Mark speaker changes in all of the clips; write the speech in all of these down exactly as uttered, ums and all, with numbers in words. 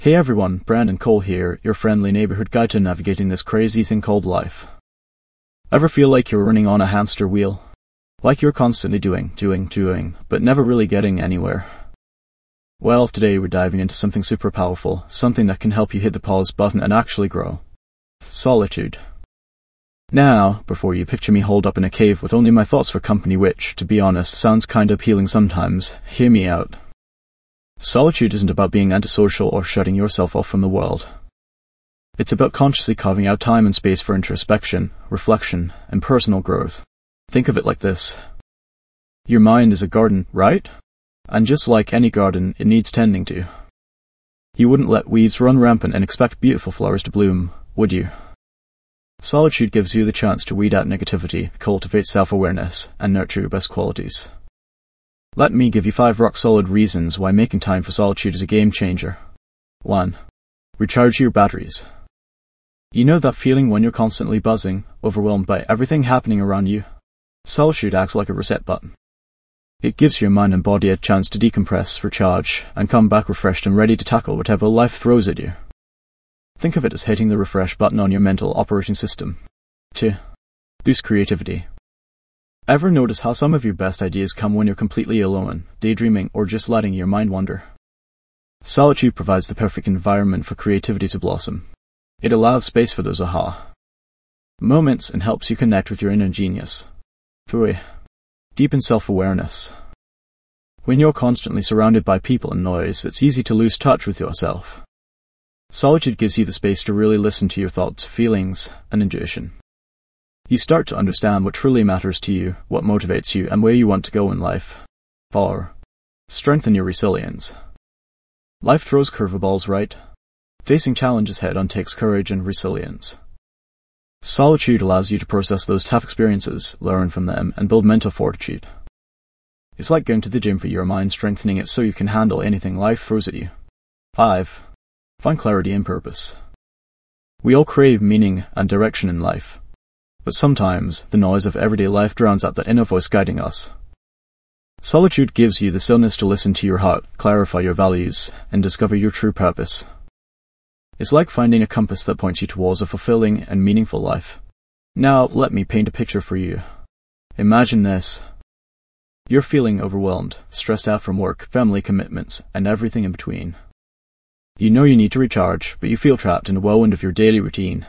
Speaker 1: Hey everyone, Brandon Cole here, your friendly neighborhood guide to navigating this crazy thing called life. Ever feel like you're running on a hamster wheel? Like you're constantly doing, doing, doing, but never really getting anywhere? Well, today we're diving into something super powerful, something that can help you hit the pause button and actually grow. Solitude. Now, before you picture me holed up in a cave with only my thoughts for company, which, to be honest, sounds kinda appealing sometimes, hear me out. Solitude isn't about being antisocial or shutting yourself off from the world. It's about consciously carving out time and space for introspection, reflection, and personal growth. Think of it like this. Your mind is a garden, right? And just like any garden, it needs tending to. You wouldn't let weeds run rampant and expect beautiful flowers to bloom, would you? Solitude gives you the chance to weed out negativity, cultivate self-awareness, and nurture your best qualities. Let me give you five rock-solid reasons why making time for solitude is a game-changer. one. Recharge your batteries. You know that feeling when you're constantly buzzing, overwhelmed by everything happening around you? Solitude acts like a reset button. It gives your mind and body a chance to decompress, recharge, and come back refreshed and ready to tackle whatever life throws at you. Think of it as hitting the refresh button on your mental operating system. two. Boost creativity. Ever notice how some of your best ideas come when you're completely alone, daydreaming, or just letting your mind wander? Solitude provides the perfect environment for creativity to blossom. It allows space for those aha moments and helps you connect with your inner genius. three. Deepen self-awareness. When you're constantly surrounded by people and noise, it's easy to lose touch with yourself. Solitude gives you the space to really listen to your thoughts, feelings, and intuition. You start to understand what truly matters to you, what motivates you, and where you want to go in life. four. Strengthen your resilience. Life throws curveballs, right? Facing challenges head-on takes courage and resilience. Solitude allows you to process those tough experiences, learn from them, and build mental fortitude. It's like going to the gym for your mind, strengthening it so you can handle anything life throws at you. five. Find clarity and purpose. We all crave meaning and direction in life. But sometimes, the noise of everyday life drowns out the inner voice guiding us. Solitude gives you the stillness to listen to your heart, clarify your values, and discover your true purpose. It's like finding a compass that points you towards a fulfilling and meaningful life. Now, let me paint a picture for you. Imagine this. You're feeling overwhelmed, stressed out from work, family commitments, and everything in between. You know you need to recharge, but you feel trapped in the whirlwind of your daily routine.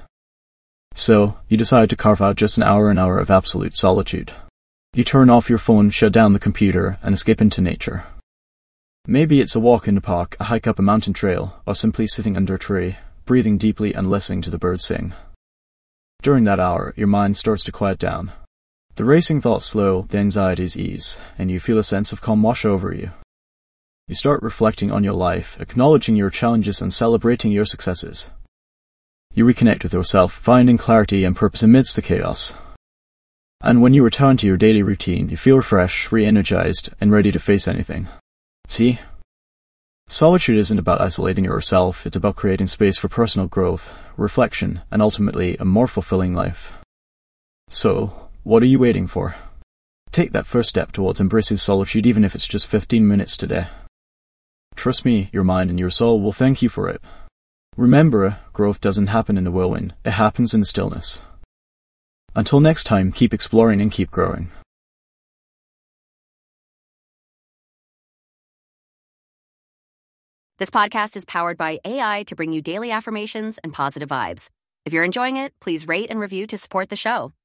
Speaker 1: So, you decide to carve out just an hour an hour of absolute solitude. You turn off your phone, shut down the computer, and escape into nature. Maybe it's a walk in the park, a hike up a mountain trail, or simply sitting under a tree, breathing deeply and listening to the birds sing. During that hour, your mind starts to quiet down. The racing thoughts slow, the anxieties ease, and you feel a sense of calm wash over you. You start reflecting on your life, acknowledging your challenges and celebrating your successes. You reconnect with yourself, finding clarity and purpose amidst the chaos. And when you return to your daily routine, you feel refreshed, re-energized, and ready to face anything. See? Solitude isn't about isolating yourself, it's about creating space for personal growth, reflection, and ultimately a more fulfilling life. So, what are you waiting for? Take that first step towards embracing solitude, even if it's just fifteen minutes today. Trust me, your mind and your soul will thank you for it. Remember, growth doesn't happen in the whirlwind, it happens in the stillness. Until next time, keep exploring and keep growing.
Speaker 2: This podcast is powered by A I to bring you daily affirmations and positive vibes. If you're enjoying it, please rate and review to support the show.